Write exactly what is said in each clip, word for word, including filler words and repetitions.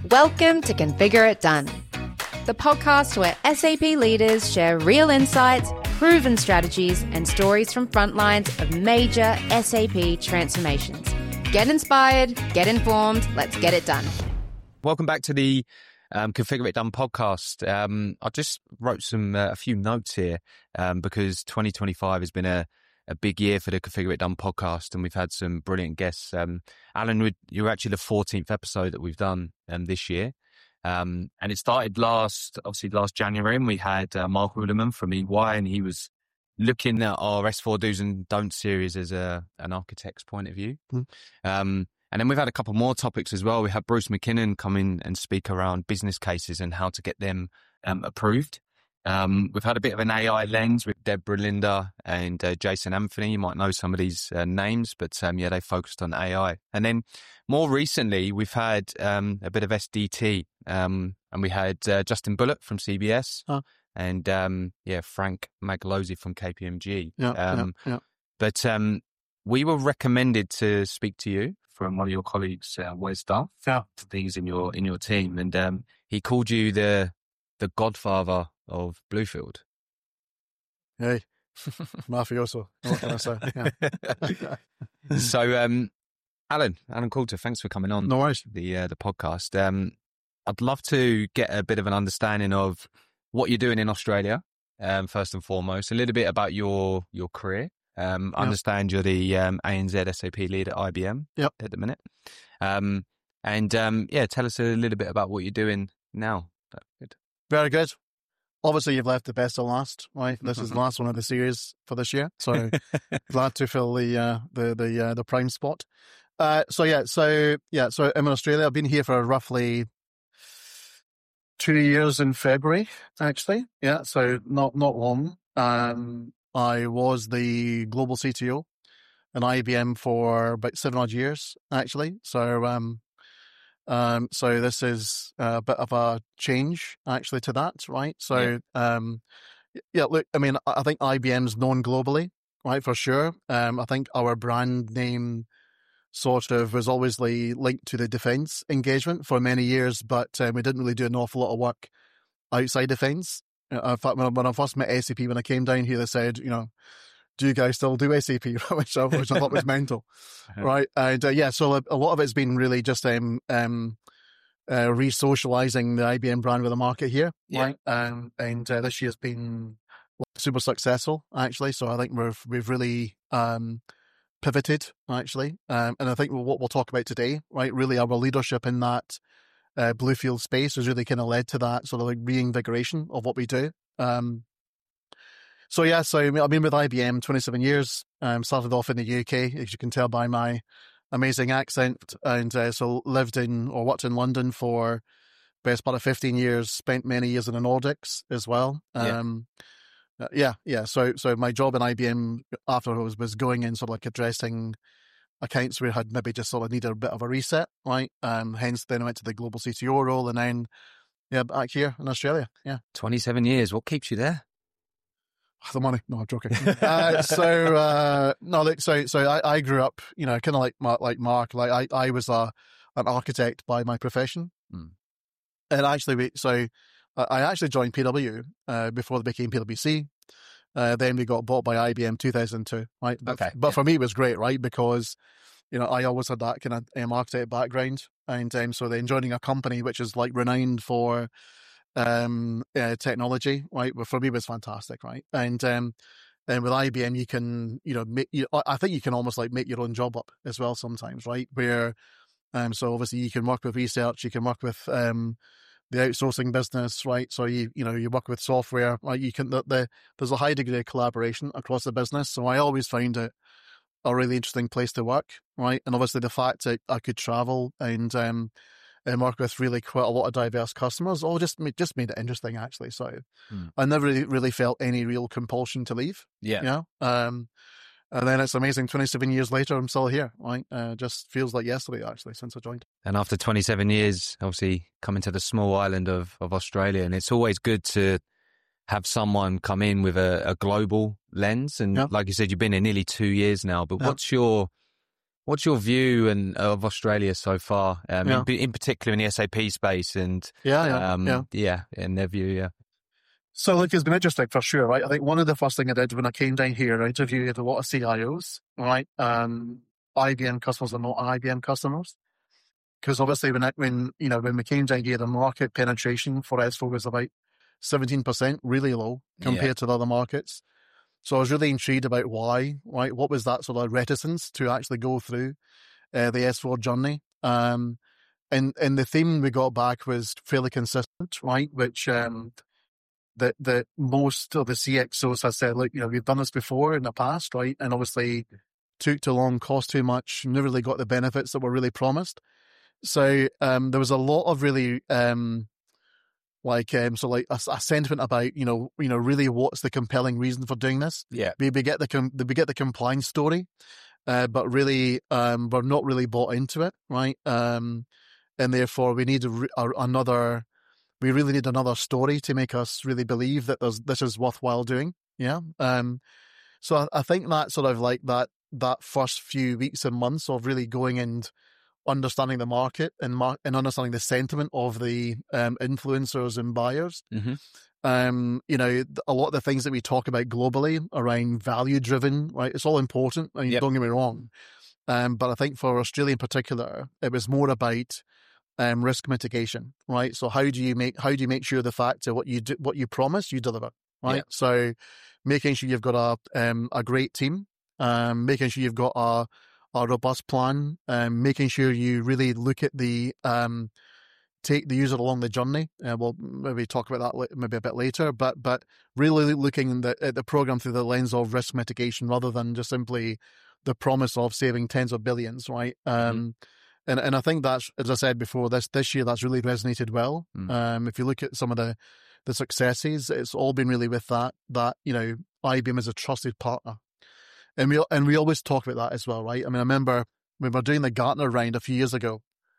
Welcome to Configure It Done, the podcast where S A P leaders share real insights, proven strategies, and stories from front lines of major S A P transformations. Get inspired, get informed, let's get it done. Welcome back to the um, Configure It Done podcast. Um, I just wrote some uh, a few notes here um, because twenty twenty-five has been a, a big year for the Configure It Done podcast, and we've had some brilliant guests. Um, Alan, you're actually the fourteenth episode that we've done um, this year. Um, and it started last, obviously last January, and we had uh, Mark Ruderman from E Y, and he was looking at our S four Do's and Don'ts series as a an architect's point of view. Mm. Um, and then we've had a couple more topics as well. We had Bruce McKinnon come in and speak around business cases and how to get them um, approved. Um, we've had a bit of an A I lens with Deborah Linda and uh, Jason Anthony. You might know some of these uh, names, but um, yeah, they focused on A I. And then more recently, we've had um, a bit of S D T, um, and we had uh, Justin Bullitt from C B S, oh. and um, yeah, Frank Magalozzi from K P M G. Yeah, um, yeah, yeah. But um, we were recommended to speak to you from one of your colleagues, uh, Wes Duff, yeah. things in your in your team, and um, he called you the the godfather of Bluefield. Hey, mafioso. What can I say? Yeah. So, um, Alan, Alan Coulter, thanks for coming on. No worries. The uh, the podcast. Um, I'd love to get a bit of an understanding of what you're doing in Australia. Um, first and foremost, a little bit about your your career. Um, I yep. understand you're the um, A N Z S A P lead at I B M yep. at the minute. Um, and um, yeah, tell us a little bit about what you're doing now. Good. Very good. Obviously, you've left the best to last, right? This is the last one of the series for this year, so glad to fill the uh, the the uh, the prime spot. Uh, so yeah, so yeah, so I'm in Australia. I've been here for roughly two years in February, actually. Yeah, so not not long. Um, I was the global C T O in I B M for about seven odd years, actually. So um. Um, so this is a bit of a change actually to that, right? So, yeah. um, yeah, look, I mean, I think I B M's known globally, right? For sure. Um, I think our brand name sort of was always linked to the defense engagement for many years, but um, we didn't really do an awful lot of work outside defense. In fact, when I, when I first met S A P, when I came down here, they said, you know, do you guys still do S A P? which, I, which I thought was mental, right? And uh, yeah, so a, a lot of it's been really just um, um, uh, re-socializing the I B M brand with the market here, yeah. right? Um, and uh, this year's been super successful, actually. So I think we've we've really um, pivoted, actually. Um, and I think what we'll talk about today, right, really our leadership in that uh, Bluefield space has really kind of led to that sort of like reinvigoration of what we do. Um, So yeah, so I've been with I B M twenty-seven years. Um, started off in the U K, as you can tell by my amazing accent, and uh, so lived in or worked in London for best part of fifteen years. Spent many years in the Nordics as well. Um, yeah. Uh, yeah, yeah. So so my job in I B M after was was going in sort of like addressing accounts we had maybe just sort of needed a bit of a reset, right? Um, hence then I went to the global C T O role, and then yeah, back here in Australia. Yeah, twenty-seven years. What keeps you there? The money. No, I'm joking. uh, so, uh, no, look, so, so I, I grew up, you know, kind of like, like Mark, like I, I was a, an architect by my profession. Mm. And actually, we, so I actually joined P W, uh, before they became P W C. Uh, then we got bought by I B M two thousand two, right? But, okay. but yeah. for me, it was great, right? Because, you know, I always had that kind of um, architect background. And, um, so then joining a company which is like renowned for, um uh, technology, right, well, for me was fantastic, right? And um and with I B M you can, you know, make you, I think you can almost like make your own job up as well sometimes, right? Where um so obviously you can work with research, you can work with um the outsourcing business, right? So you you know you work with software, right? You can the, the there's a high degree of collaboration across the business. So I always found it a really interesting place to work, right? And obviously the fact that I could travel and um and work with really quite a lot of diverse customers, all just made, just made it interesting, actually. So mm. I never really, really felt any real compulsion to leave. Yeah. You know? Um, and then it's amazing, twenty-seven years later, I'm still here, right? Uh, just feels like yesterday, actually, since I joined. And after twenty-seven years, obviously coming to the small island of, of Australia, and it's always good to have someone come in with a, a global lens. And yeah. like you said, you've been here nearly two years now, but yeah. what's your What's your view and of Australia so far, um, Yeah. in, in particular in the S A P space and Yeah, yeah, um, yeah. yeah, in their view, yeah. So, look, it's been interesting for sure, right? I think one of the first things I did when I came down here, I interviewed a lot of C I Os, right? Um, I B M customers are not I B M customers. Because obviously when, I, when, you know, when we came down here, the market penetration for S four was about seventeen percent, really low compared Yeah. to the other markets. So I was really intrigued about why, right? What was that sort of reticence to actually go through uh, the S four journey? Um, and, and the theme we got back was fairly consistent, right? Which, um, that, that most of the C X Os have said, look, you know, we've done this before in the past, right? And obviously took too long, cost too much, never really got the benefits that were really promised. So um, there was a lot of really um, like um, so like a, a sentiment about you know you know really what's the compelling reason for doing this. Yeah. We, we get the com- we get the compliance story, uh, but really um, we're not really bought into it, right? Um, and therefore we need a, a, another. We really need another story to make us really believe that there's this is worthwhile doing. Yeah. Um, so I, I think that sort of like that that first few weeks and months of really going and understanding the market and mar- and understanding the sentiment of the um, influencers and buyers. Mm-hmm. Um, you know, a lot of the things that we talk about globally around value driven, right? It's all important. I mean, Yep. don't get me wrong. Um, but I think for Australia in particular, it was more about um, risk mitigation, right? So how do you make how do you make sure the fact that what you do, what you promise, you deliver, right? Yep. So making sure you've got a um, a great team, um, making sure you've got a a robust plan, um, making sure you really look at the, um, take the user along the journey. Uh, we'll maybe talk about that maybe a bit later, but but really looking the, at the program through the lens of risk mitigation rather than just simply the promise of saving tens of billions, right? Um, mm-hmm. and, and I think that's, as I said before, this this year that's really resonated well. Mm. Um, if you look at some of the, the successes, it's all been really with that, that, you know, I B M is a trusted partner. And we and we always talk about that as well, right? I mean, I remember when we were doing the Gartner round a few years ago,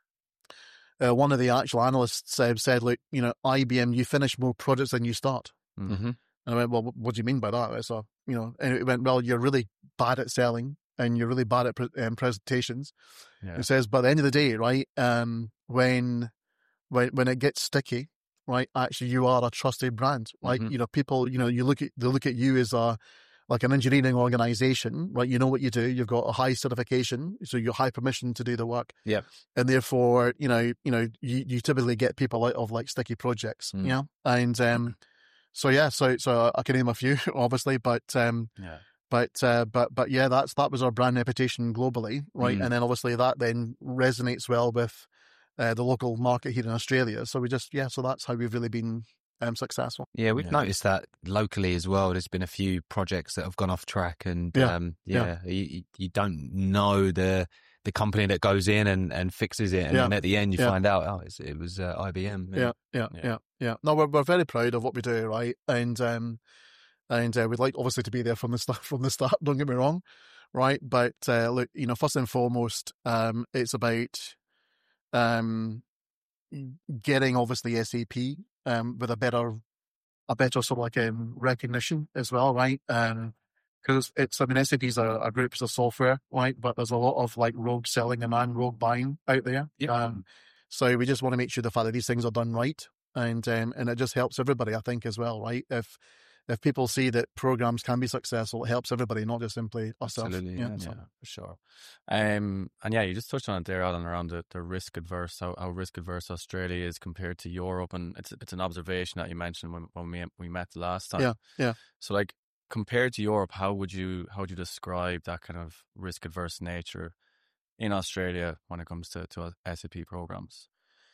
uh, one of the actual analysts uh, said, look, you know, I B M, you finish more projects than you start. Mm-hmm. And I went, well, what do you mean by that? So, you know, and it went, well, you're really bad at selling and you're really bad at pre- um, presentations. Yeah. It says, by the end of the day, right, um, when, when, when it gets sticky, right, actually you are a trusted brand, right? Mm-hmm. You know, people, you know, you look at, they look at you as a, like an engineering organization, right? You know what you do. You've got a high certification, so you're high permission to do the work. Yeah. And therefore, you know, you know, you, you typically get people out of like sticky projects, mm. you know? And, um, so yeah, so, so I can name a few, obviously, but, um, yeah. but, uh, but, but yeah, that's, that was our brand reputation globally, right? Mm. And then obviously that then resonates well with, uh, the local market here in Australia. So we just, yeah, so that's how we've really been Um, successful. Yeah, we've yeah. noticed that locally as well. There's been a few projects that have gone off track, and yeah, um, yeah, yeah. You, you don't know the the company that goes in and, and fixes it, and yeah. then at the end you yeah. find out, oh, it's, it was uh, I B M. Yeah, yeah, yeah, yeah. yeah. No, we're we're very proud of what we do, right? And um, and uh, we'd like obviously to be there from the start. From the start, don't get me wrong, right? But uh, look, you know, first and foremost, um, it's about um, getting obviously S A P. Um, with a better, a better sort of like um, recognition as well, right? Um, because it's, I mean, S A P is a, a group, it's a software, right? But there's a lot of like rogue selling and man rogue buying out there. Yep. Um, so we just want to make sure the fact that these things are done right, and um, and it just helps everybody, I think, as well, right? If if people see that programs can be successful, it helps everybody, not just simply ourselves. Absolutely, yeah, yeah, so. yeah, for sure. Um, and yeah, you just touched on it there, Alan, around the, the risk adverse, how, how risk adverse Australia is compared to Europe, and it's it's an observation that you mentioned when when we we met the last time. Yeah, yeah. So, like, compared to Europe, how would you how would you describe that kind of risk adverse nature in Australia when it comes to to S A P programs?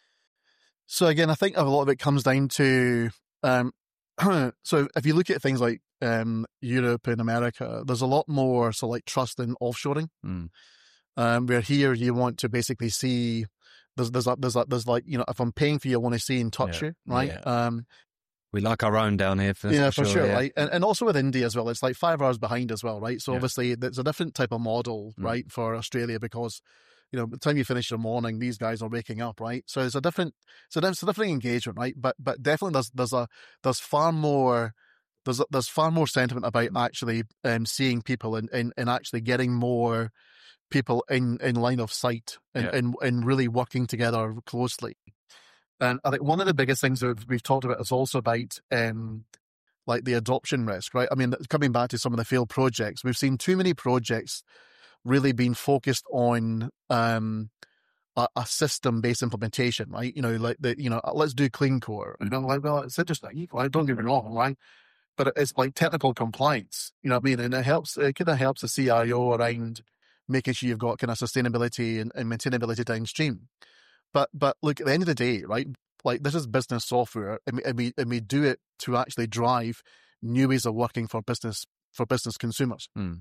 So again, I think a lot of it comes down to. Um, So if you look at things like um, Europe and America, there's a lot more so like trust in offshoring. Mm. Um, where here you want to basically see there's there's a, there's a, there's like you know if I'm paying for you, I want to see and touch yeah. you, right? Yeah. Um, we like our own down here, for yeah, for for sure, sure, yeah. right? And and also with India as well, it's like five hours behind as well, right? So yeah. obviously there's a different type of model, mm. right, for Australia because. You know, by the time you finish your morning, these guys are waking up, right? So it's a different, so it's a different engagement, right? But but definitely there's there's a there's far more there's there's far more sentiment about actually um, seeing people and, and and actually getting more people in, in line of sight and, Yeah. and, and really working together closely. And I think one of the biggest things that we've talked about is also about um, like the adoption risk, right? I mean, coming back to some of the failed projects, we've seen too many projects really being focused on um, a, a system-based implementation, right? You know, like the, you know, let's do clean core. You know, like, well, it's interesting. Like, don't get me wrong, right? But it's like technical compliance, you know what I mean? And it helps, it kind of helps the C I O around making sure you've got kind of sustainability and, and maintainability downstream. But, but look, at the end of the day, right? Like, this is business software, and we, and we, and we do it to actually drive new ways of working for business, for business consumers. Mm.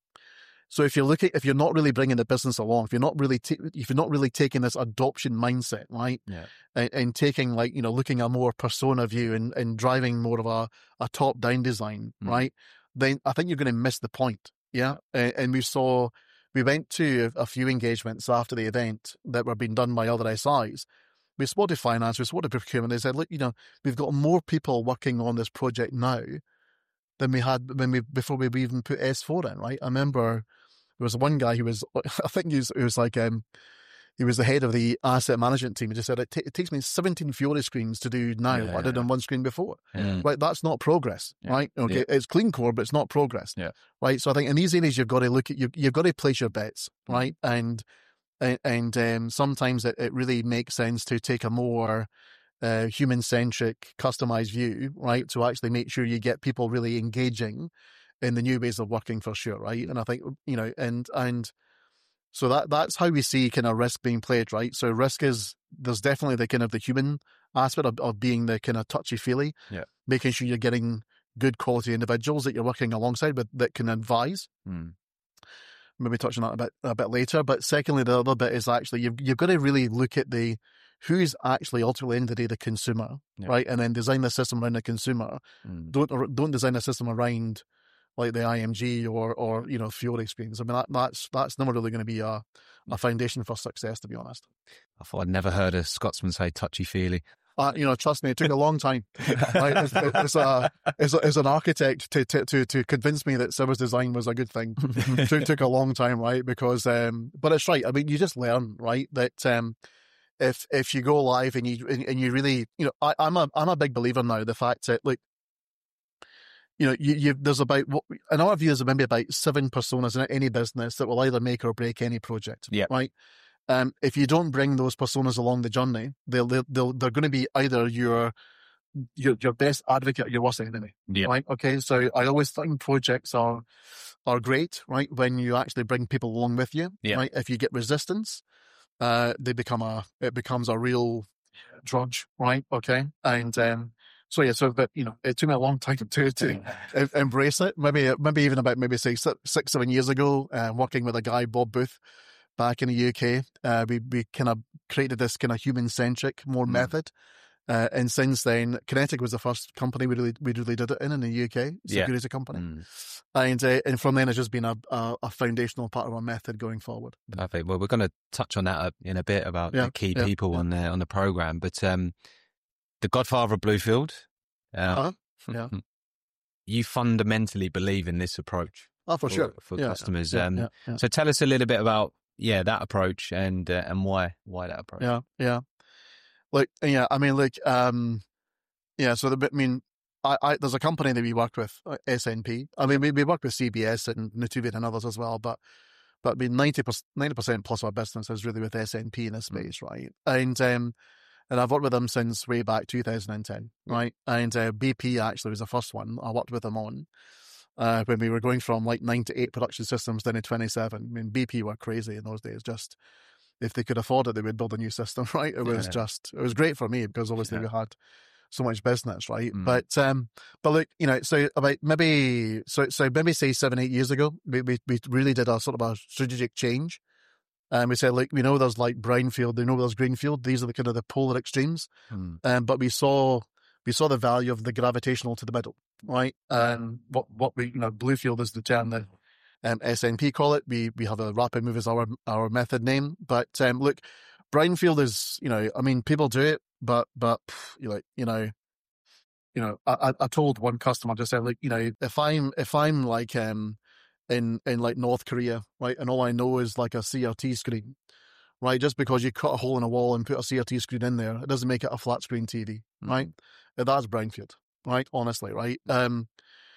So if you're looking, if you're not really bringing the business along, if you're not really, ta- if you're not really taking this adoption mindset, right, Yeah. and, and taking like, you know, looking at a more persona view and, and driving more of a, a top down design, Mm. right, then I think you're going to miss the point. Yeah, and, and we saw, we went to a few engagements after the event that were being done by other S Is. We spoke to finance, we spoke to procurement. They said, look, you know, we've got more people working on this project now than we had when we before we even put S four in, right? I remember there was one guy who was, I think he was, he was like, um, he was the head of the asset management team. He just said, it, t- it takes me seventeen Fiori screens to do now Yeah, what I did yeah. on one screen before. Yeah. Right, that's not progress, Yeah. right? Okay, Yeah. it's clean core, but it's not progress. Yeah. Right, so I think in these areas you've got to look at, you, you've got to place your bets, Mm. right? And and, and um, sometimes it, it really makes sense to take a more uh, human-centric, customized view, right? To actually make sure you get people really engaging in the new ways of working for sure, right? And I think, you know, and and so that that's how we see kind of risk being played, right? So risk is, there's definitely the kind of the human aspect of, of being the kind of touchy-feely, Yeah. making sure you're getting good quality individuals that you're working alongside with that can advise. Mm. Maybe touch on that a bit a bit later. But secondly, the other bit is actually you've you've got to really look at the who's actually ultimately in the day the consumer, Yeah. right? And then design the system around the consumer. Mm. Don't or don't design a system around like the I M G or or you know Fiori screens. I mean that, that's that's never really going to be a a foundation for success, to be honest. I thought I'd never heard a Scotsman say touchy-feely. Uh, you know, trust me, it took a long time. Right? As, as, a, as, a, as an architect to, to to to convince me that service design was a good thing. It took, took a long time, right? Because, um, but it's right. I mean, you just learn, right? That um, if if you go live and you and, and you really, you know, I, I'm a I'm a big believer now. The fact that, like, you know, you, you there's about what in our view there's maybe about seven personas in any business that will either make or break any project. Yeah. Right. Um, if you don't bring those personas along the journey, they'll, they'll, they'll, they're going to be either your, your, your best advocate or your worst enemy. Yeah. Right. Okay. So I always think projects are, are great, right? When you actually bring people along with you, Yeah. right? If you get resistance, uh, they become a, it becomes a real drudge, right? Okay. And, um, so yeah, so, but, you know, it took me a long time to, to em- embrace it. Maybe, maybe even about maybe say six, six seven years ago, uh, working with a guy, Bob Booth, back in the U K, uh, we, we kind of created this kind of human-centric, more Mm. method. Uh, and since then, Kinetic was the first company we really, we really did it in, in the U K, Yeah. security company. Mm. And, uh, and from then it's just been a, a, a foundational part of our method going forward. Perfect. Well, we're going to touch on that in a bit about Yeah, the key yeah, people yeah. on the on the program. But um, the Godfather of Bluefield, uh, Uh-huh. Yeah. you fundamentally believe in this approach Oh, for for, sure. for Yeah, customers. Yeah, um, yeah, yeah. So tell us a little bit about yeah that approach and uh, and why why that approach. Yeah, yeah. Like, yeah, I mean, like, um, yeah, so the, I mean, I, I, there's a company that we work with, uh, S N P. I mean, we, we work with C B S and Nutuvia and others as well, but, but I mean, ninety percent, ninety percent plus our business is really with S N P in this space, right? And, um, and I've worked with them since way back two thousand ten, right? And, uh, B P actually was the first one I worked with them on. Uh, when we were going from like nine to eight production systems down to twenty-seven. I mean, B P were crazy in those days. Just if they could afford it, they would build a new system, right? It was Yeah. just, it was great for me because obviously Yeah. we had so much business, right? Mm. But, um, but look, you know, so about maybe, so, so maybe say seven, eight years ago, we, we, we really did a sort of a strategic change. And we said, like, we know there's like brownfield, we know there's greenfield. These are the kind of the polar extremes. Mm. Um, but we saw, we saw the value of the gravitational to the middle, right? And what, what we, you know, Bluefield is the term that um, S N P call it. We, we have a rapid move as our, our method name. But, um, look, brownfield is, you know, I mean, people do it, but, but, you like, you know, you know, I, I told one customer, I just said, like, you know, if I'm, if I'm like, um, in, in like North Korea, right? And all I know is like a C R T screen, right? Just because you cut a hole in a wall and put a C R T screen in there, it doesn't make it a flat screen T V, mm-hmm. right? That's brownfield, right? Honestly, right? Um,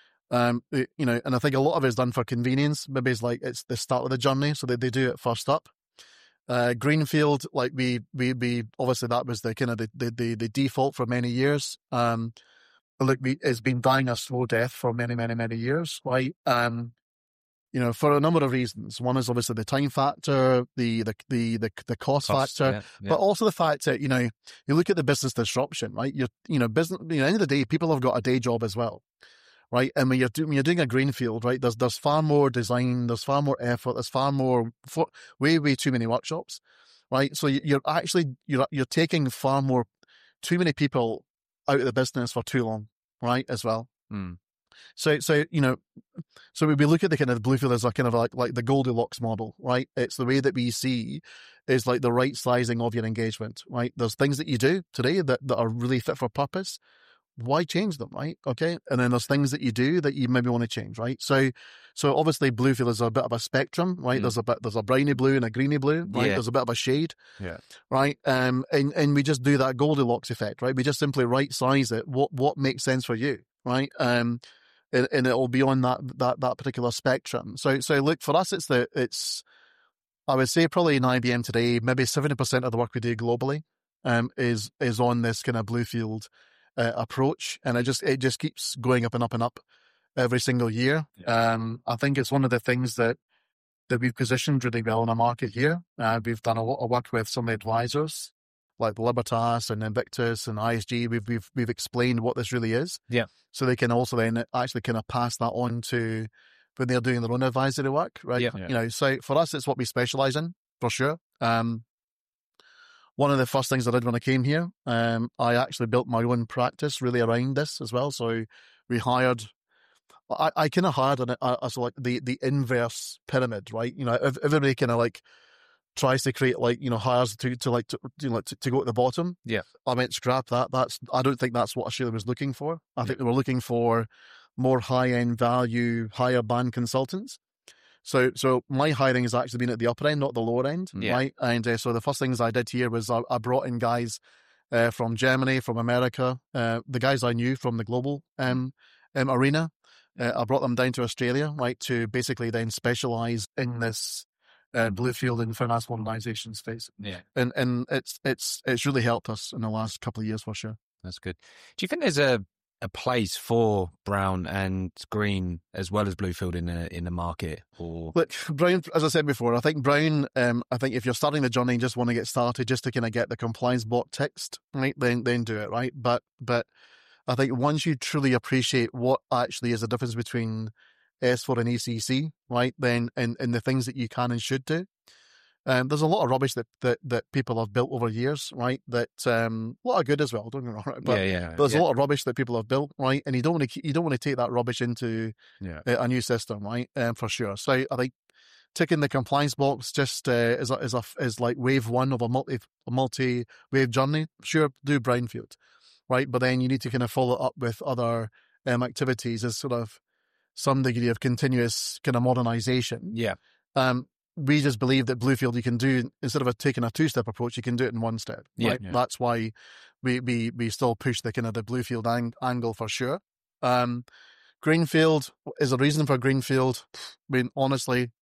um, you know, and I think a lot of it is done for convenience. Maybe it's like it's the start of the journey, so they, they do it first up. Uh, greenfield, like we, we, we, obviously that was the kind of the, the, the, the default for many years. Um, look, we, it's been dying a slow death for many, many, many years, right? Um, you know, for a number of reasons. One is obviously the time factor, the the the the, the cost, cost factor, yeah, yeah. but also the fact that, you know, you look at the business disruption, right? You're, you know, business, you know, at the end of the day, people have got a day job as well, right? And when you're doing, when you're doing a greenfield, right, there's there's far more design, there's far more effort, there's far more, for, way, way too many workshops, right? So you're actually, you're, you're taking far more, too many people out of the business for too long, right, as well. Mm. So, so you know, so we look at the kind of Bluefield as a kind of like like the Goldilocks model, right? It's the way that we see is like the right sizing of your engagement, right? There's things that you do today that, that are really fit for purpose. Why change them, right? Okay, and then there's things that you do that you maybe want to change, right? So, so obviously Bluefield is a bit of a spectrum, right? Mm. There's a bit, there's a browny blue and a greeny blue, right? Yeah. There's a bit of a shade, yeah, right? Um, and and we just do that Goldilocks effect, right? We just simply right size it. What what makes sense for you, right? Um. And, and it will be on that, that, that particular spectrum. So, so look, for us, it's the, it's, I would say probably in I B M today, maybe seventy percent of the work we do globally, um, is, is on this kind of Bluefield, uh, approach. And it just, it just keeps going up and up and up every single year. Yeah. Um, I think it's one of the things that, that we've positioned really well in our market here. Uh, we've done a lot of work with some of the advisors, like Libertas and Invictus and I S G. We've, we've, we've explained what this really is. Yeah. So they can also then actually kind of pass that on to when they're doing their own advisory work, right? Yeah. Yeah. You know, so for us, it's what we specialize in, for sure. Um, one of the first things I did when I came here, um, I actually built my own practice really around this as well. So we hired, I, I kind of hired an, uh, as like the, the inverse pyramid, right? You know, everybody kind of like tries to create like, you know, hires to, to like, to, you know, to, to go at the bottom. Yeah. I meant scrap that. That's, I don't think that's what Australia was looking for. I yeah. think they were looking for more high-end value, higher band consultants. So, so my hiring has actually been at the upper end, not the lower end, yeah. right? And uh, so the first things I did here was I, I brought in guys uh, from Germany, from America, uh, the guys I knew from the global um, um, arena. Uh, I brought them down to Australia, right, to basically then specialize in this Uh, Bluefield and finance modernization space. Yeah. And and it's it's it's really helped us in the last couple of years for sure. That's good. Do you think there's a, a place for brown and green as well as Bluefield in the in the market? Or look, brown, as I said before, I think brown, um, I think if you're starting the journey and just want to get started just to kind of get the compliance box text, right, then then do it, right? But but I think once you truly appreciate what actually is the difference between S four and E C C, right? Then, and, and the things that you can and should do. Um, there's a lot of rubbish that, that, that people have built over years, right? That, um, a lot of good as well, don't get me wrong, right? But yeah, yeah, there's yeah. a lot of rubbish that people have built, right? And you don't want to, you don't want to take that rubbish into yeah. a, a new system, right? Um, for sure. So I think ticking the compliance box just, uh, is a, is a, is like wave one of a multi, a multi wave journey. Sure, do brownfield, right? But then you need to kind of follow up with other, um, activities as sort of some degree of continuous kind of modernization. Yeah. Um, we just believe that Bluefield you can do, instead of a, taking a two-step approach, you can do it in one step. Right? Yeah, yeah. That's why we, we, we still push the kind of the Bluefield ang- angle for sure. Um, Greenfield is a reason for Greenfield. I mean, honestly,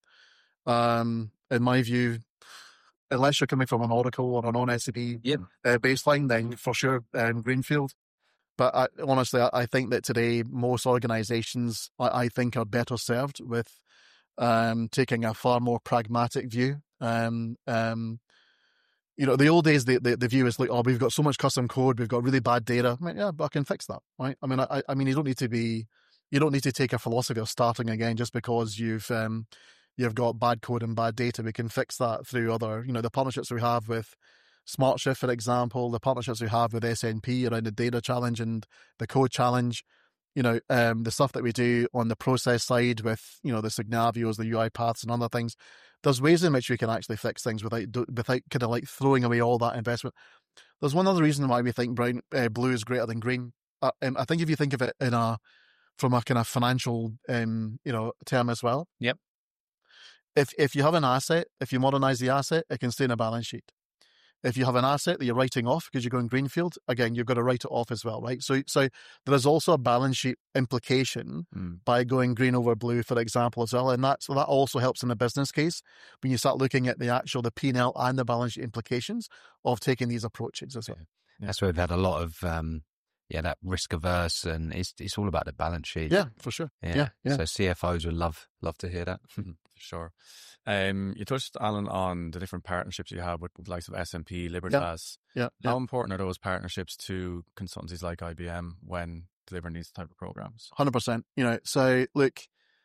um, in my view, unless you're coming from an Oracle or a non-S A P yep. uh, baseline, then for sure, um, Greenfield. But I, honestly, I, I think that today most organizations, I, I think, are better served with um, taking a far more pragmatic view. Um, um, you know, the old days, the, the, the view is like, oh, we've got so much custom code, we've got really bad data. I mean, yeah, but I can fix that, right? I mean, I, I mean, you don't need to be, you don't need to take a philosophy of starting again just because you've um, you've got bad code and bad data. We can fix that through other, you know, the partnerships we have with SmartShift, for example, the partnerships we have with S N P around the data challenge and the code challenge, you know, um, the stuff that we do on the process side with, you know, the Signavios, the U I paths and other things. There's ways in which we can actually fix things without, without kind of like throwing away all that investment. There's one other reason why we think brown, uh, blue is greater than green. Uh, um, I think if you think of it in a, from a kind of financial, um, you know, term as well. Yep. If if you have an asset, if you modernize the asset, it can stay in a balance sheet. If you have an asset that you're writing off because you're going greenfield, again, you've got to write it off as well, right? So, so there is also a balance sheet implication mm. by going green over blue, for example, as well. And that, so that also helps in the business case when you start looking at the actual, the P and L and the balance sheet implications of taking these approaches as well. Yeah. Yeah. That's where we've had a lot of, um, yeah, that risk averse, and it's it's all about the balance sheet. Yeah, for sure. Yeah, yeah. yeah. So C F Os would love love to hear that. For sure. Um, you touched, Alan, on the different partnerships you have with the likes of S and P, Libertas. Yeah. yeah. How yeah. important are those partnerships to consultancies like I B M when delivering these type of programs? one hundred percent. You know, so look,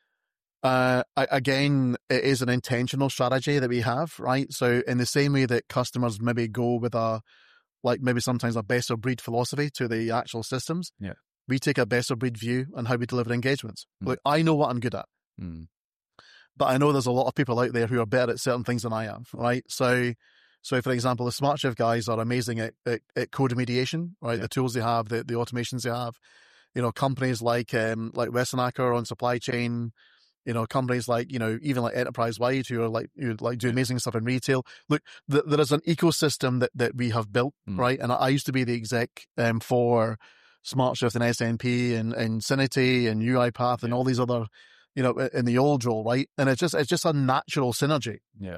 uh, again, it is an intentional strategy that we have, right? So in the same way that customers maybe go with a, like maybe sometimes a best of breed philosophy to the actual systems, yeah, we take a best of breed view on how we deliver engagements. Mm. Look, I know what I'm good at. Mm. But I know there's a lot of people out there who are better at certain things than I am, right? So, so for example, the SmartShift guys are amazing at, at, at code remediation, right? Yeah. The tools they have, the, the automations they have. You know, companies like, um, like Wessenacker on supply chain, you know, companies like, you know, even like Enterprise Wide who are like, who like do amazing stuff in retail. Look, th- there is an ecosystem that, that we have built, mm. right? And I, I used to be the exec, um, for SmartShift and S N P and, and Synity and UiPath and all these other, you know, in the old role, right? And it's just, it's just a natural synergy. Yeah.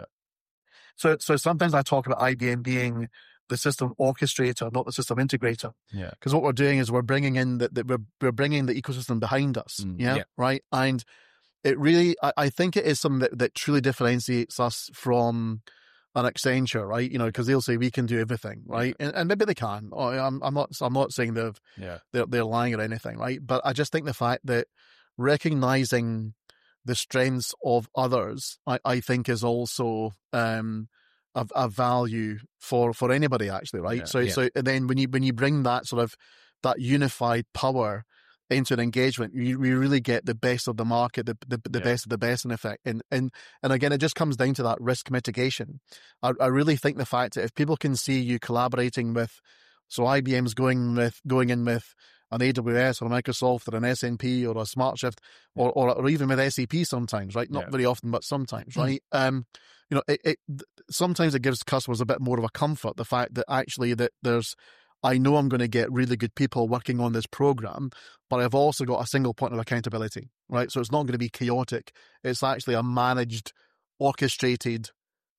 So, so sometimes I talk about I B M being the system orchestrator, not the system integrator. Yeah. Because what we're doing is we're bringing in that, that we're, we're bringing the ecosystem behind us. Mm, yeah? yeah. Right. And it really, I, I think it is something that, that truly differentiates us from an Accenture, right? You know, because they'll say we can do everything, right? Yeah. And, and maybe they can. Oh, I'm, I'm not, I'm not saying they've, yeah. they're, they're lying or anything, right? But I just think the fact that recognizing the strengths of others, I, I think is also um, a, a value for, for anybody actually, right? Yeah, so, yeah. so and then when you when you bring that sort of that unified power into an engagement, you, you really get the best of the market, the the, the yeah. best of the best in effect. And and and again, it just comes down to that risk mitigation. I, I really think the fact that if people can see you collaborating with, so I B M's going with going in with an A W S or a Microsoft or an S N P or a SmartShift or, or, or even with S A P sometimes, right? Not yeah. very often, but sometimes, right? Um, you know, it, it, sometimes it gives customers a bit more of a comfort, the fact that actually that there's, I know I'm going to get really good people working on this program, but I've also got a single point of accountability, right? So it's not going to be chaotic. It's actually a managed, orchestrated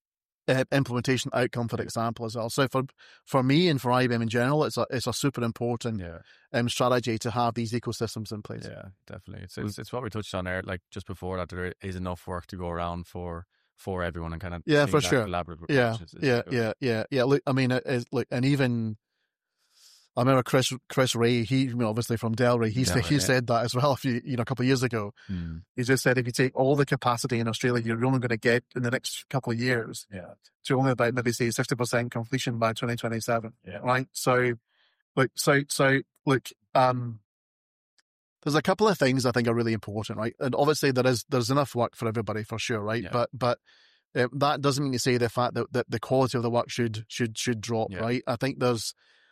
Uh, implementation outcome, for example, as well. So for for me and for I B M in general, it's a it's a super important yeah. um, strategy to have these ecosystems in place. Yeah, definitely. It's, it's it's what we touched on there, like just before that. There is enough work to go around for for everyone, and kind of yeah, for sure. Collaborative yeah, is, is yeah, yeah, yeah, yeah. Look, I mean, it is, look, and even. I remember Chris Chris Ray, he you know, obviously from Delray, he, said, he yeah. said that as well a few, you know, a couple of years ago. Hmm. He just said if you take all the capacity in Australia, you're only going to get in the next couple of years yeah. to only about maybe say sixty percent completion by twenty twenty-seven. Yeah. Right? So, look, so, so, look, um, there's a couple of things I think are really important, right? And obviously there is, there's enough work for everybody for sure, right? Yeah. But, but, uh, that doesn't mean to say the fact that, that the quality of the work should, should, should drop, yeah. right? I think there's,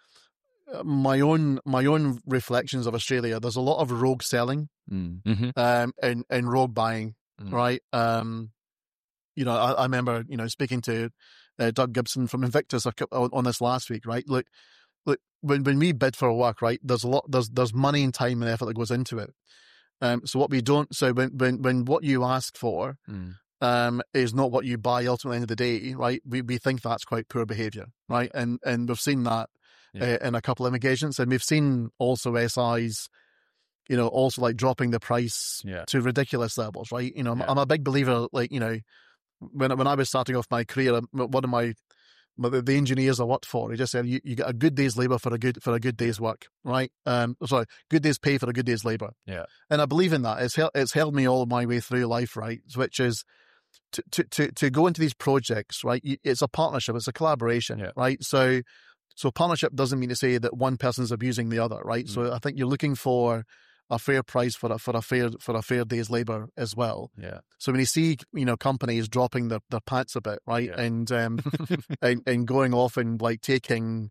my own my own reflections of Australia, there's a lot of rogue selling mm-hmm. um and, and rogue buying, mm. right? Um you know, I, I remember, you know, speaking to uh, Doug Gibson from Invictus on, on this last week, right? Look, look, when when we bid for work, right, there's a lot there's there's money and time and effort that goes into it. Um so what we don't so when when, when what you ask for mm. um is not what you buy ultimately at the end of the day, right? We we think that's quite poor behaviour, right? And and we've seen that Yeah. Uh, in a couple of engagements, and we've seen also S Is, you know, also like dropping the price yeah. to ridiculous levels, right? You know, I'm, yeah. I'm a big believer, like, you know, when when I was starting off my career, one of my, the, the engineers I worked for, he just said, you, you get a good day's labour for a good for a good day's work, right? Um, sorry, good day's pay for a good day's labour. Yeah. And I believe in that. It's held, it's held me all my way through life, right? Which is to to to, to go into these projects, right? It's a partnership, it's a collaboration, yeah. right? So. So partnership doesn't mean to say that one person's abusing the other, right? Mm. So I think you're looking for a fair price for a for a fair for a fair day's labour as well. Yeah. So when you see, you know, companies dropping their, their pants a bit, right, yeah. and um and, and going off and like taking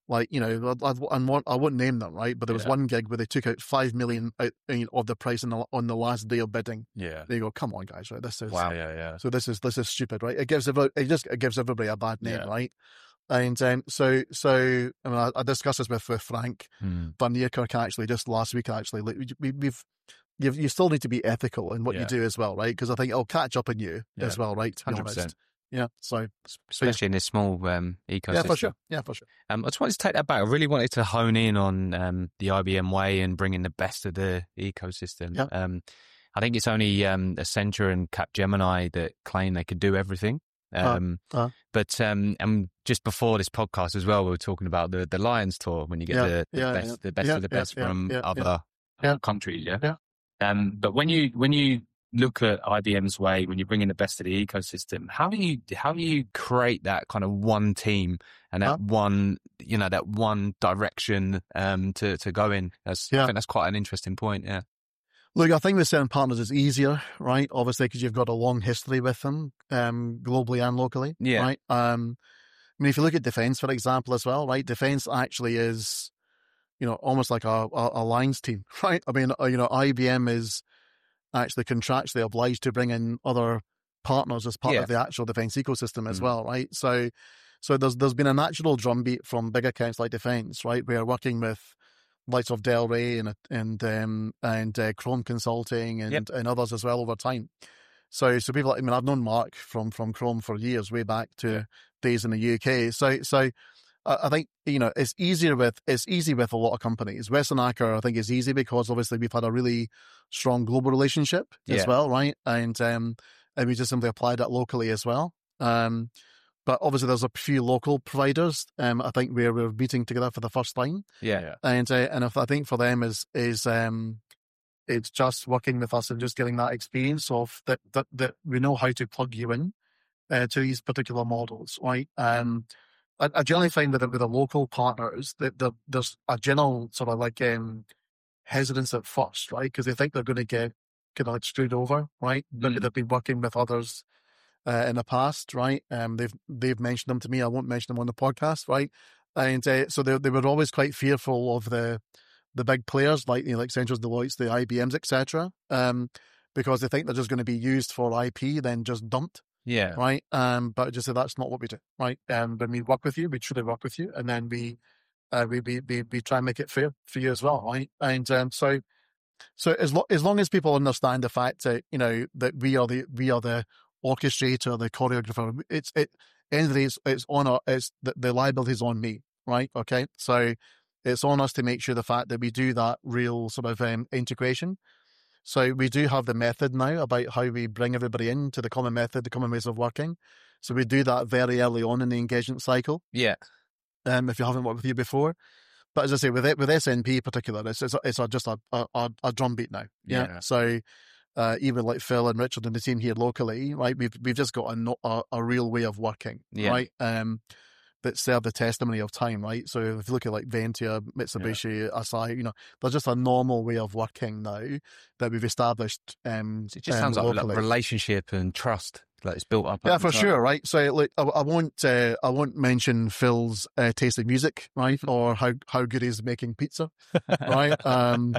Like, you know, I, I, I, I won't name them, right? But there was Yeah. one gig where they took out five million out, you know, of the price on the, on the last day of bidding. Yeah. They go, come on, guys, right? This is Wow. Yeah, yeah. So this is this is stupid, right? It gives every, it just it gives everybody a bad name, Yeah. right? And um, so so I mean, I, I discussed this with, with Frank Hmm. Van Nierkerk actually just last week. Actually, like, we, we've you you still need to be ethical in what Yeah. you do as well, right? Because I think it'll catch up on you Yeah. as well, right? To be one hundred percent. honest, yeah. So Especially in this small um, ecosystem. yeah, for sure, yeah, for sure. Um, I just wanted to take that back. I really wanted to hone in on um, the I B M way and bringing the best of the ecosystem. Yeah. Um, I think it's only um, Accenture and Capgemini that claim they could do everything. Um, Uh, uh. But um, and just before this podcast as well, we were talking about the, the Lions Tour when you get Yeah, the, the yeah, best, yeah. the best Yeah, of the yeah, best yeah, from yeah, other yeah. uh, countries. Yeah. Yeah. Um, but when you when you look at I B M's way, when you bring in the best of the ecosystem, how do you how do you create that kind of one team and that Huh? one you know that one direction um, to to go in? That's, I Yeah. think that's quite an interesting point. Yeah. Look, I think with certain partners it's easier, right? Obviously, because you've got a long history with them, um, globally and locally, Yeah. right? Um, I mean, if you look at defence, for example, as well, right? Defence actually is, you know, almost like a, a, a Lions team, right? I mean, uh, you know, I B M is actually contractually obliged to bring in other partners as part Yeah. of the actual defence ecosystem as Mm. well, right? So, so there's there's been a natural drumbeat from big accounts like defence, right? We are working with likes of Del Rey and and um, and uh, Chrome Consulting and, Yep. and others as well over time. So so people, like, I mean, I've known Mark from from Chrome for years, way back to Yeah. days in the U K. So so I I think, you know, it's easier with it's easy with a lot of companies. Western Acker, I think, is easy because obviously we've had a really strong global relationship as Yeah. well, right? And um, and we just simply applied it locally as well. Um, but obviously there's a few local providers. Um, I think where we're meeting together for the first time. Yeah. Yeah. And uh, and if I think for them is is um, it's just working with us and just getting that experience of that that, that we know how to plug you in uh, to these particular models, right? Um, I, I generally find that with the local partners that the, there's a general sort of like um, hesitance at first, right? Because they think they're going to get kind of like screwed over, right? Maybe Mm. they've been working with others uh, in the past, right? Um, they've they've mentioned them to me. I won't mention them on the podcast, right? And uh, so they they were always quite fearful of the the big players like, you know, like Accenture, Deloitte, the I B Ms, et cetera, um, because they think they're just going to be used for I P, then just dumped, Yeah. right? Um, but just say that's not what we do, right? Um, when we work with you, we truly work with you, and then we uh, we, we we we try and make it fair for you as well, right? And um, so so as lo- as long as people understand the fact that, you know, that we are the we are the orchestrator, the choreographer, it's it end of the day, it's, it's on our, it's the, the liability is on me, right? Okay, so it's on us to make sure the fact that we do that real sort of um, integration. So we do have the method now about how we bring everybody into the common method, the common ways of working. So we do that very early on in the engagement cycle. Yeah. Um, if you haven't worked with you before, but as I say, with it, with S N P in particular, it's it's, a, it's a, just a, a a drumbeat now. Yeah. Yeah. So uh, even like Phil and Richard and the team here locally, right? We've we've just got a no- a, a real way of working, Yeah. right? Um, that serve the testimony of time, right? So if you look at like Ventia, Mitsubishi, Asahi, you know, there's just a normal way of working now that we've established. Um, It just um, sounds like, like locally. relationship and trust, like it's built up. Yeah, over for time. sure, right? So, look, I, I won't, uh, I won't mention Phil's uh, taste of music, right, or how how good he's making pizza, right? Um,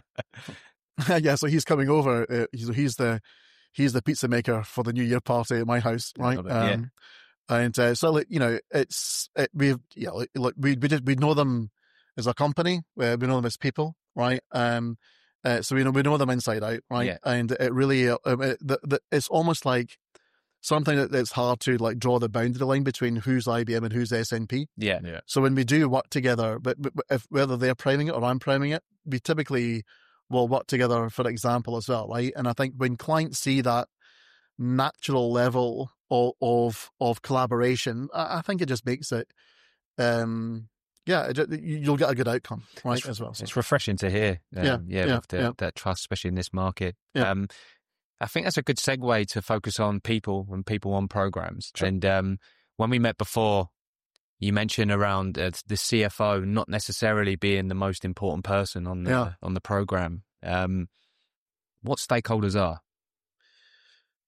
yeah, so he's coming over. Uh, he's he's the he's the pizza maker for the New Year party at my house, right? love it. Yeah. Um, and uh, so, like, you know, it's it, we've yeah, like, like we we did we know them as a company, uh, we know them as people, right? Um, uh, so we know we know them inside out, right? Yeah. And it really, uh, um, it, the, the, it's almost like something that, that's hard to like draw the boundary line between who's I B M and who's S N P. Yeah. Yeah. So when we do work together, but, but if whether they're priming it or I'm priming it, we typically will work together, for example, as well, right? And I think when clients see that natural level of of, of collaboration, I, I think it just makes it, um, yeah, it, you'll get a good outcome, right? It's, as well. So. it's refreshing to hear. Um, Yeah, yeah, yeah, with the, yeah. that trust, especially in this market. Yeah. Um, I think that's a good segue to focus on people and people on programs. Sure. And um, when we met before, you mentioned around uh, the C F O not necessarily being the most important person on the Yeah. on the program. Um, what stakeholders are?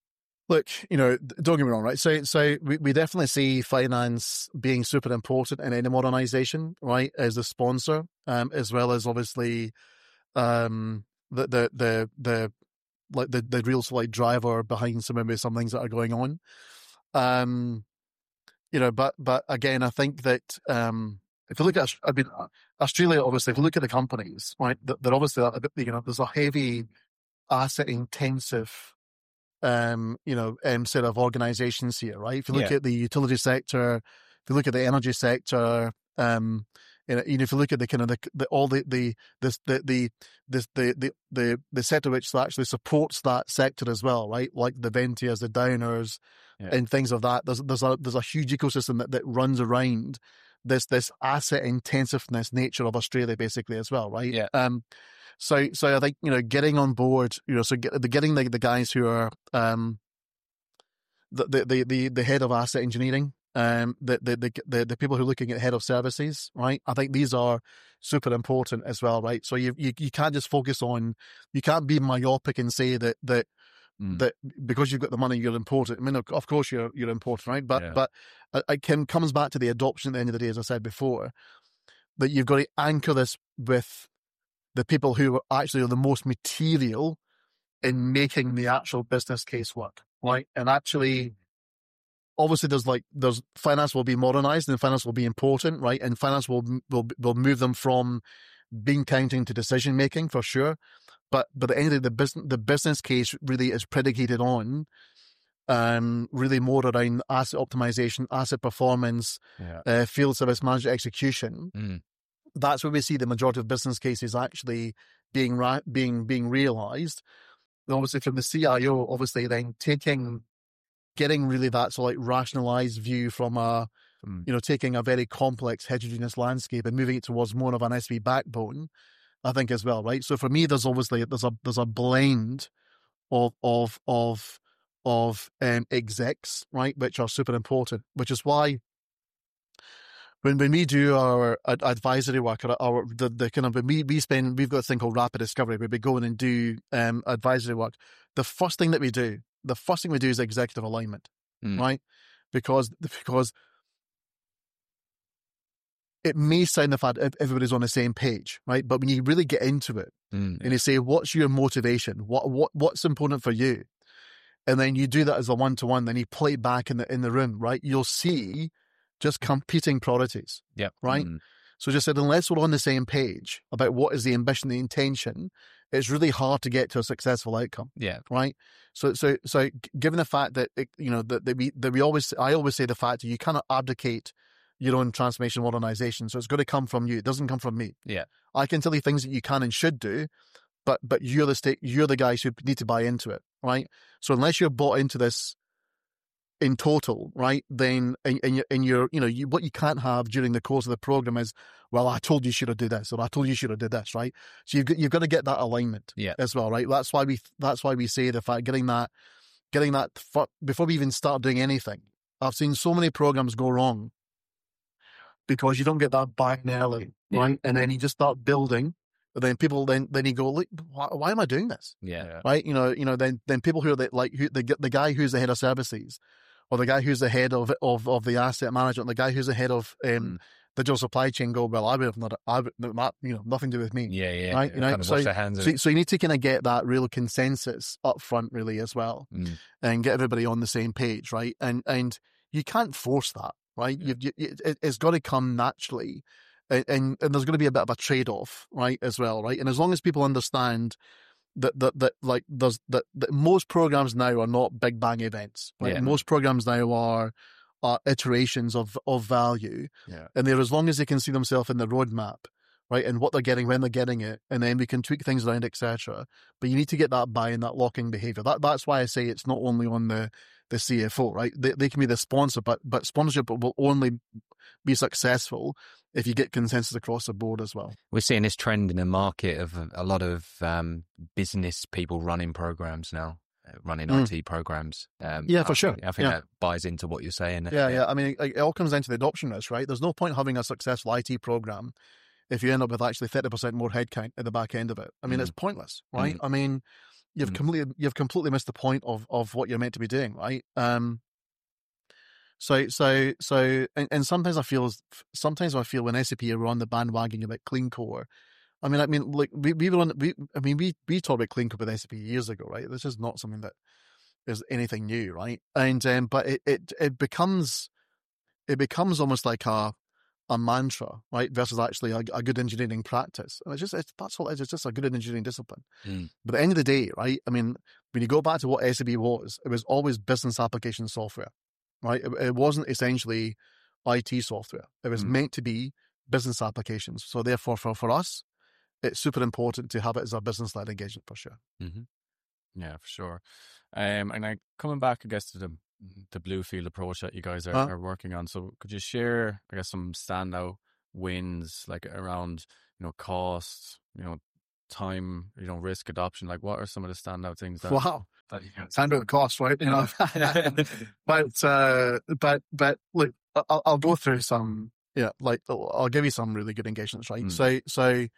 Look, you know, don't get me wrong, right? So, so we, we definitely see finance being super important in any modernization, right? As a sponsor, um, as well as obviously, um, the, the, the, the, like the, the real like driver behind some maybe some things that are going on. Um, you know, but, but again, I think that, um, if you look at, I mean, Australia, obviously, if you look at the companies, right, they're obviously, you know, there's a heavy asset intensive um, you know, um, set of organizations here, right? If you look Yeah. at the utility sector, if you look at the energy sector, um, you know, if you look at the kind of the, the all the the this the the this the the the the sector which actually supports that sector as well, right? Like the Ventias, the Downers, Yeah. and things of that. There's there's a there's a huge ecosystem that, that runs around this this asset intensiveness nature of Australia, basically as well, right? Yeah. Um, So, so I think, you know, getting on board, you know, so get, the getting the, the guys who are, um, the, the, the, the head of asset engineering, um, the, the, the, the, the people who are looking at head of services, right? I think these are super important as well, right? So you, you, you can't just focus on, you can't be myopic and say that, that, mm. that because you've got the money, you're important. I mean, of course you're, you're important, right? But, yeah. but it comes back to the adoption at the end of the day, as I said before, that you've got to anchor this with the people who actually are the most material in making the actual business case work, right? And actually, obviously, there's like there's finance will be modernized and finance will be important, right? And finance will will will move them from being counting to decision making for sure. But but the end of the business, the business case really is predicated on um really more around asset optimization, asset performance, yeah. uh, field service management execution. Mm. That's where we see the majority of business cases actually being ra- being being realized. And obviously, from the C I O, obviously, then taking, getting really that sort of like rationalized view from a, mm. you know, taking a very complex heterogeneous landscape and moving it towards more of an S V backbone, I think as well, right? So for me, there's obviously there's a there's a blend of of of of um, execs, right, which are super important, which is why. When when we do our ad- advisory work, or our the, the kind of when we we spend we've got a thing called rapid discovery where we go in and do um, advisory work. The first thing that we do, the first thing we do is executive alignment, mm. right? Because because it may sound the fact everybody's on the same page, right? But when you really get into it mm, yeah. and you say, "What's your motivation? What what what's important for you?" and then you do that as a one to one, then you play it back in the in the room, right? You'll see. Just competing priorities, yeah, right? Mm. So just said, unless we're on the same page about what is the ambition, the intention, it's really hard to get to a successful outcome. Yeah, right. So, so, so, given the fact that it, you know that, that we that we always, I always say the fact that you cannot abdicate your own transformation modernization. So it's got to come from you. It doesn't come from me. Yeah, I can tell you things that you can and should do, but but you're the state, you're the guys who need to buy into it, right? So unless you're bought into this. In total, right? Then, and, and, you're, and you're, you know, you, what you can't have during the course of the program is, well, I told you should have did this, or I told you should have did this, right? So you've got, you've got to get that alignment, yeah. as well, right? That's why we, that's why we say the fact getting that, getting that before we even start doing anything. I've seen so many programs go wrong because you don't get that buy-in early, right? Yeah. And then you just start building. But then people, then then you go, like, why, why am I doing this? Yeah, right. You know, you know. Then then people who are the, like who, the the guy who's the head of services. Or the guy who's the head of of of the asset management, the guy who's the head of um, mm. the digital supply chain, go, well, I would have not, I would not, you know, nothing to do with me. Yeah, yeah. Right, you know, kind of so, wash their hands so, so you need to kind of get that real consensus up front, really, as well, mm. and get everybody on the same page, right? And and you can't force that, right? Yeah. You, you, it, it's got to come naturally, and, and and there's going to be a bit of a trade off, right, as well, right? And as long as people understand. That, that that like there's that, that most programs now are not big bang events. Right? Yeah. Most programs now are are iterations of of value, yeah. and they're as long as they can see themselves in the roadmap, right, and what they're getting when they're getting it, and then we can tweak things around, et cetera. But you need to get that buy-in, that locking behavior. That that's why I say it's not only on the the C F O, right? They they can be the sponsor, but but sponsorship will only be successful if you get consensus across the board as well. We're seeing this trend in the market of a lot of um, business people running programs now, running mm. I T programs. Um, yeah, for I, sure. I think yeah. that buys into what you're saying. Yeah, yeah. yeah. I mean, it, it all comes down to the adoption risk, right? There's no point having a successful I T program if you end up with actually thirty percent more headcount at the back end of it. I mean, mm. it's pointless, right? Mm. I mean, you've Mm. completely you've completely missed the point of of what you're meant to be doing, right? Um, so so so, and, and sometimes I feel sometimes I feel when S A P are on the bandwagon about clean core. I mean, I mean, like we we were on we I mean we we talked about clean core with S A P years ago, right? This is not something that is anything new, right? And um, but it it it becomes it becomes almost like a a mantra, right? Versus actually a, a good engineering practice. And it's just, it's, that's all it is. It's just a good engineering discipline. Mm. But at the end of the day, right? I mean, when you go back to what S A P was, it was always business application software, right? It, it wasn't essentially I T software. It was Mm. meant to be business applications. So therefore, for, for us, it's super important to have it as a business-led engagement for sure. Mm-hmm. Yeah, for sure. Um, and I coming back, I guess, to the the Bluefield approach that you guys are, Huh? are working on. So could you share, I guess, some standout wins like around, you know, cost, you know, time, you know, risk adoption? Like, what are some of the standout things that, Wow. that you guys? Time to the cost, right? You know, but, uh, but, but look, I'll, I'll go through some, yeah, like I'll give you some really good engagements, right? Mm. So, so,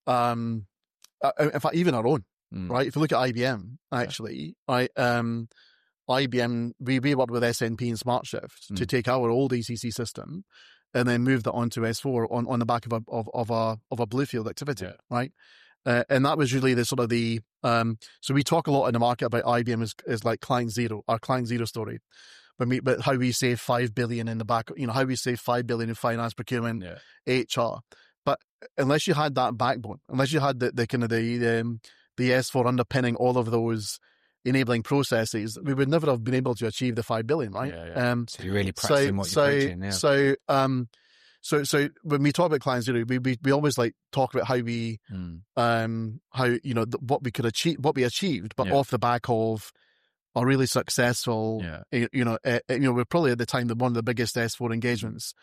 um, uh, in fact, even our own, Mm. right? If you look at I B M, actually, I, um, I B M, we, we worked with S N P and SmartShift Mm. to take our old E C C system and then move that onto S four on, on the back of a, of, of a, of a Bluefield activity, Yeah. right? Uh, and that was really the sort of the, um, so we talk a lot in the market about I B M as, as like client zero, our client zero story. But we, but how we save five billion in the back, you know, how we save five billion in finance, procurement, Yeah. H R. But unless you had that backbone, unless you had the, the kind of the, um, the S four underpinning all of those enabling processes, we would never have been able to achieve the five billion, right? Yeah, yeah. Um, So you're really so, practicing what so, you're preaching. Yeah. so, um, so, so when we talk about client zero, we, we, we always like talk about how we, Mm. um, how, you know, th- what we could achieve, what we achieved, but Yeah. off the back of a really successful, Yeah. you, you know, uh, you know, we're probably at the time the one of the biggest S four engagements,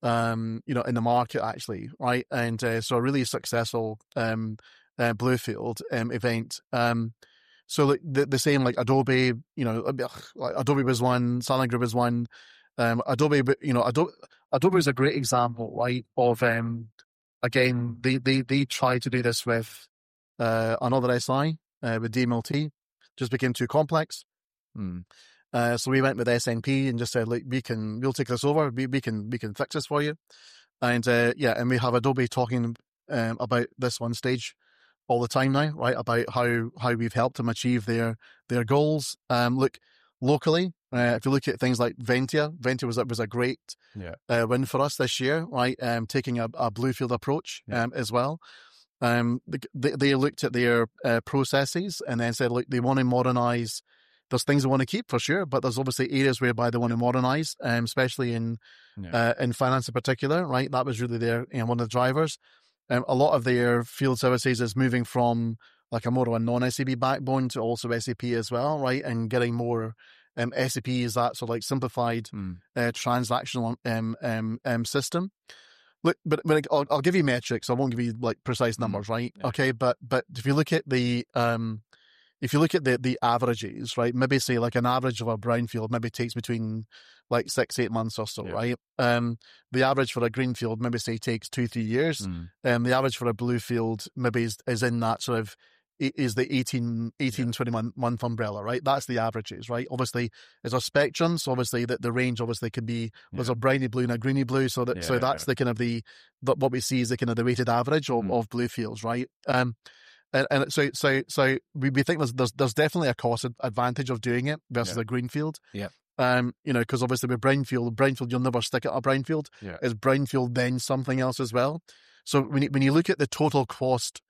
um, you know, in the market actually, right? And, uh, so a really successful, um, uh, Bluefield, um, event. Um, so like the, the same, like Adobe, you know, like Adobe was one, Silent Group was one, um, Adobe, you know, Adobe, Adobe is a great example, right? Of, um, again, they, they, they tried to do this with, uh, another S I, uh, with D M L T, just became too complex. Mm. Uh, so we went with S N P and just said, like, we can, we'll take this over. We, we can, we can fix this for you. And, uh, yeah, and we have Adobe talking, um, about this on stage all the time now, right? About how, how we've helped them achieve their, their goals. Um, look, locally, uh, if you look at things like Ventia, Ventia was, was a great, Yeah. uh, win for us this year, right? Um, taking a, a Bluefield approach, Yeah. um, as well. Um, they, they looked at their, uh, processes and then said, look, they want to modernize. There's things they want to keep for sure, but there's obviously areas whereby they want to modernize, um, especially in, Yeah. uh, in finance in particular, right? That was really their, you know, one of the drivers. Um, a lot of their field services is moving from like a more of a non-S A P backbone to also S A P as well, right? And getting more, um, S A P is that sort of like simplified, Mm. uh, transactional, um, um, um, system. Look, but, but I'll, I'll give you metrics. I won't give you like precise numbers, Mm. right? Yeah. Okay. But, but if you look at the, um, if you look at the, the averages, right, maybe say like an average of a brownfield maybe takes between like six, eight months or so, Yeah. right? Um, the average for a greenfield maybe say takes two, three years. Mm. Um, the average for a bluefield maybe is, is in that sort of, is the eighteen, eighteen, Yeah. twenty month umbrella, right? That's the averages, right? Obviously, there's a spectrum. So obviously the, the range obviously could be, there's Yeah. a brownie blue and a greeny blue. So that, Yeah, so that's yeah. the kind of the, the, what we see is the kind of the weighted average of, Mm. of blue fields, right? Um, and, and so, so, so we, we think there's, there's, there's definitely a cost advantage of doing it versus Yeah. a greenfield. Yeah. Um, you know, because obviously with brownfield, brownfield, you'll never stick at a brownfield. Yeah. Is brownfield then something else as well? So when you, when you look at the total cost,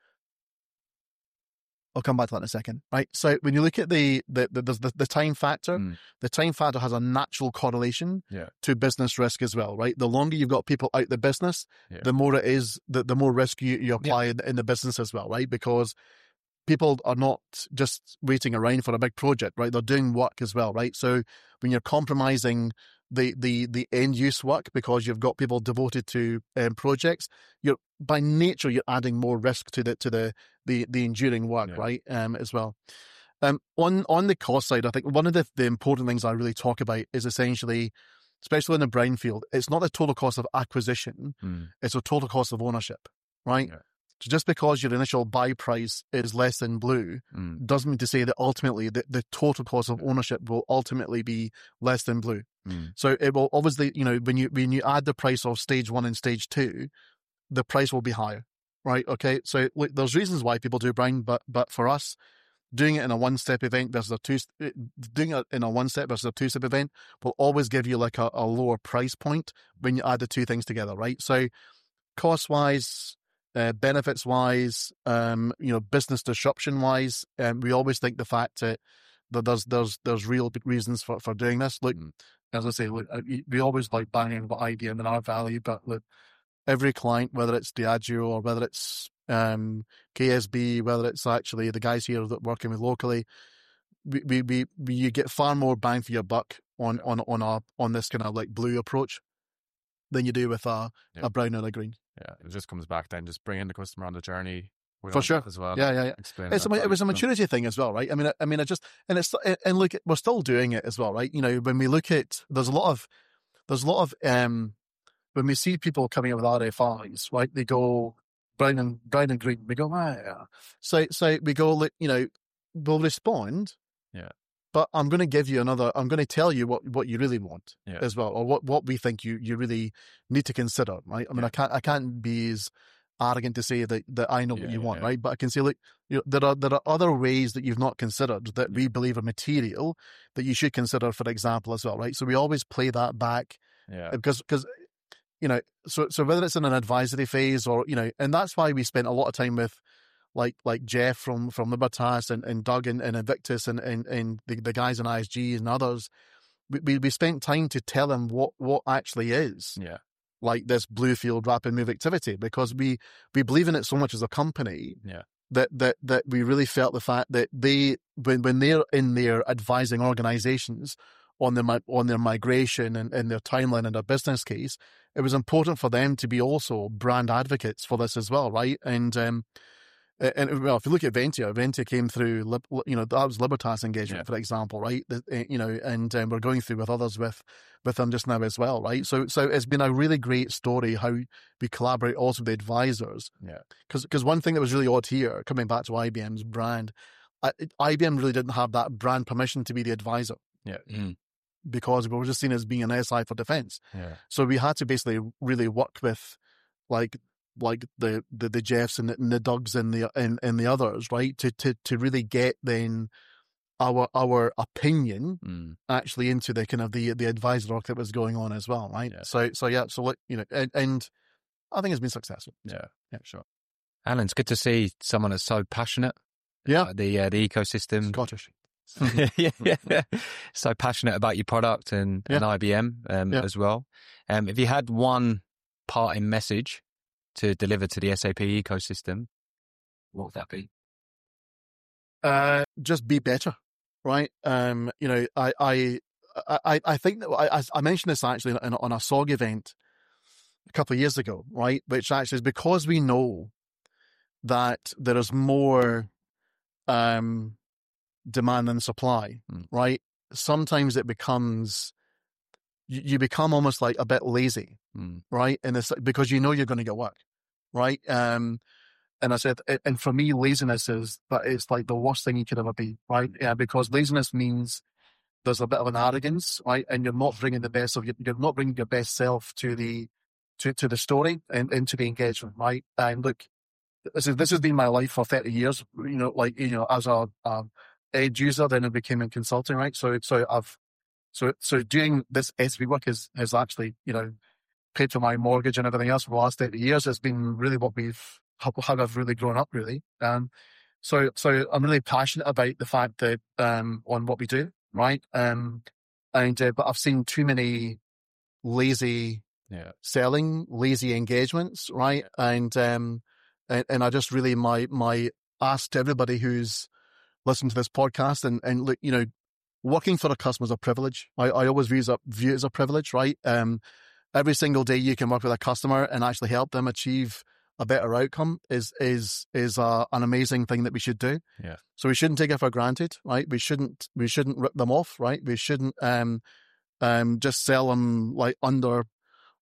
I'll come back to that in a second, right? So when you look at the the the, the, the time factor, Mm. the time factor has a natural correlation Yeah. to business risk as well, right? The longer you've got people out the business, Yeah. the more it is, the, the more risk you, you apply in, in the business as well, right? Because people are not just waiting around for a big project, right? They're doing work as well, right? So when you're compromising the the the end use work because you've got people devoted to um, projects, you're by nature you're adding more risk to the to the the, the enduring work, Yeah. right? Um, as well. Um, on on the cost side, I think one of the, the important things I really talk about is essentially, especially in the brownfield, it's not the total cost of acquisition, Mm. it's the total cost of ownership, right? Yeah. So just because your initial buy price is less than blue Mm. doesn't mean to say that ultimately the, the total cost of ownership will ultimately be less than blue. Mm. So it will obviously, you know, when you when you add the price of stage one and stage two, the price will be higher, right? Okay, so look, there's reasons why people do brown, but but for us, doing it in a one-step event versus a two, doing it in a one-step versus a two-step event will always give you like a, a lower price point when you add the two things together, right? So cost-wise, uh, benefits-wise, um, you know, business disruption-wise, um, we always think the fact that, that there's there's there's real reasons for, for doing this. Look, Mm. as I say, look, we always like banging about I B M and our value, but look, every client, whether it's Diageo or whether it's um, K S B, whether it's actually the guys here that are working with locally, we, we, we, we you get far more bang for your buck on on on a on this kind of like blue approach than you do with a, Yeah. a brown or a green. Yeah, it just comes back then, just bringing the customer on the journey with For all sure. that as well. Yeah, yeah, yeah. Explain It's that a, it value was a to them. maturity thing as well, right? I mean, I, I mean, I just and it's and look, we're still doing it as well, right? You know, when we look at there's a lot of there's a lot of um when we see people coming up with R F Is, right? They go brown and brown and green. We go, ah, yeah. So so we go, look, you know, we'll respond. Yeah. But I'm going to give you another. I'm going to tell you what, what you really want Yeah. as well, or what, what we think you, you really need to consider, right? I mean, Yeah. I can't I can't be as arrogant to say that, that I know Yeah, what you yeah, want, yeah. right? But I can say, look, you know, there are there are other ways that you've not considered that we believe are material that you should consider, for example, as well, right? So we always play that back Yeah. because because you know, so so whether it's in an advisory phase or you know, and that's why we spent a lot of time with. Like like Jeff from, from Libertas and, and Doug and, and Invictus and, and, and the, the guys in I S G and others, we, we, we spent time to tell them what, what actually is Yeah. like this Bluefield rapid move activity because we, we believe in it so much as a company Yeah. that, that, that we really felt the fact that they, when, when they're in their advising organizations on their, mi- on their migration and, and their timeline and their business case, it was important for them to be also brand advocates for this as well, right? And, um, And well, if you look at Ventia, Ventia came through, you know, that was Libertas engagement, Yeah. for example, right? The, you know, and um, we're going through with others with, with them just now as well, right? So, so it's been a really great story how we collaborate also with the advisors. Yeah. Because, because one thing that was really odd here, coming back to I B M's brand, I, I B M really didn't have that brand permission to be the advisor Yeah. Mm. because we were just seen as being an S I for defense. Yeah. So we had to basically really work with, like. like the, the, the Jeffs and the, and the Dougs and the and, and the others, right? To, to to really get then our our opinion Mm. actually into the kind of the the advisor work that was going on as well, right? Yeah. So so yeah, so look, you know, and, and I think it's been successful. Yeah. Yeah. Sure. Alan, it's good to see someone that's so passionate Yeah, about the uh, the ecosystem. Scottish. yeah, yeah. So passionate about your product and, and Yeah. I B M um, Yeah. as well. Um, if you had one parting message to deliver to the S A P ecosystem, what would that be? Uh, just be better, right? Um, you know, I I I, I think that I I mentioned this actually on, on a S O G event a couple of years ago, right? Which actually is because we know that there is more um demand than supply, Mm. right? Sometimes it becomes you, you become almost like a bit lazy, Mm. right? And it's because you know you're going to get work, right? Um, and I said, and for me, laziness is, but it's like the worst thing you could ever be, right? Yeah, because laziness means there's a bit of an arrogance, right? And you're not bringing the best of your, you're not bringing your best self to the, to, to the story and into the engagement, right? And look, this is, this has been my life for thirty years, you know, like, you know, as a, um, edge user, then I became in consulting, right? So, so I've, so, so doing this S V work is, has actually, you know, paid for my mortgage and everything else for the last thirty years. It's been really what we've, how, how I've really grown up, really. Um, so, so I'm really passionate about the fact that, um, on what we do, right? Um, and, uh, but I've seen too many lazy Yeah. selling, lazy engagements, right? And, um, and, and I just really, my, my ask to everybody who's listening to this podcast and, and look, you know, working for a customer is a privilege. I, I always view it, as a, view it as a privilege, right? Um, every single day you can work with a customer and actually help them achieve a better outcome is is is uh, an amazing thing that we should do. Yeah. So we shouldn't take it for granted, right? We shouldn't we shouldn't rip them off, right? We shouldn't um um just sell them like under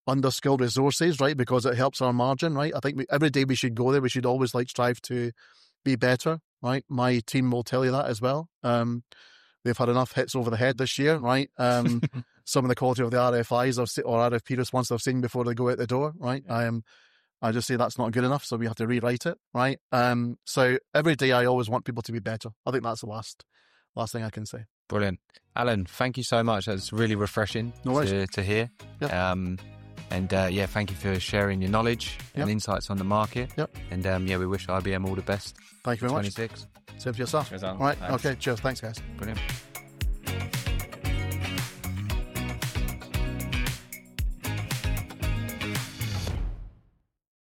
under-skilled resources, right? Because it helps our margin, right? I think we, every day we should go there. We should always like strive to be better, right? My team will tell you that as well. Um, they've had enough hits over the head this year, right? Um, some of the quality of the R F Is I've se- or R F P response I've seen before they go out the door, right? I am, I just say that's not good enough, so we have to rewrite it, right? Um, so every day I always want people to be better. I think that's the last, last thing I can say. Brilliant. Alan, thank you so much. That's really refreshing No to, to hear. Yep. Um, and uh, yeah, thank you for sharing your knowledge Yep. and insights on the market. Yep. And um, yeah, we wish I B M all the best. Thank you very much. twenty-six. Same to yourself. Cheers, Alan. All right. Thanks. Okay. Cheers. Thanks, guys. Brilliant.